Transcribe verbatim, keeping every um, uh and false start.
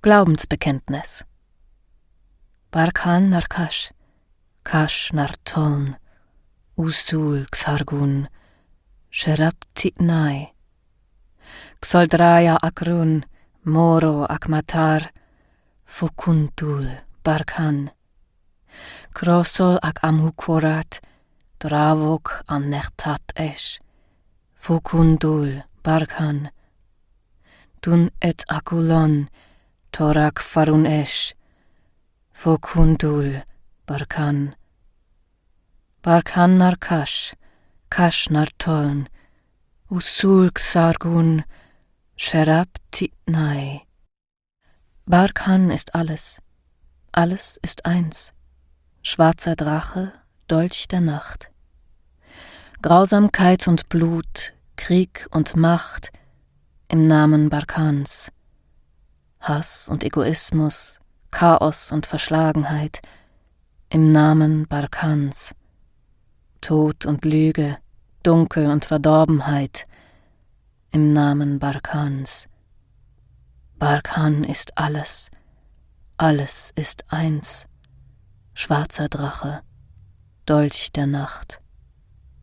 Glaubensbekenntnis. Barkhan nar Kash, Kash nar Toln, Usul Xargun, Sherab Titnai, Xoldraya Akrun, Moro Akmatar, Fokuntul Barkhan, Krosol ak Amhukorat, Dravok an Nechtat Esh, Fokundul Barkhan, Dun et Akulon, Torak Farun Esh, Fokundul Barkhan, Barkhan nar Kash, Kash nar Toln, Usul Xargun, Sherab Titnai. Barkhan ist alles, alles ist eins, schwarzer Drache, Dolch der Nacht. Grausamkeit und Blut, Krieg und Macht im Namen Barkhans. Hass und Egoismus, Chaos und Verschlagenheit im Namen Barkhans. Tod und Lüge, Dunkel und Verdorbenheit im Namen Barkhans. Barkhan ist alles, alles ist eins, schwarzer Drache, Dolch der Nacht.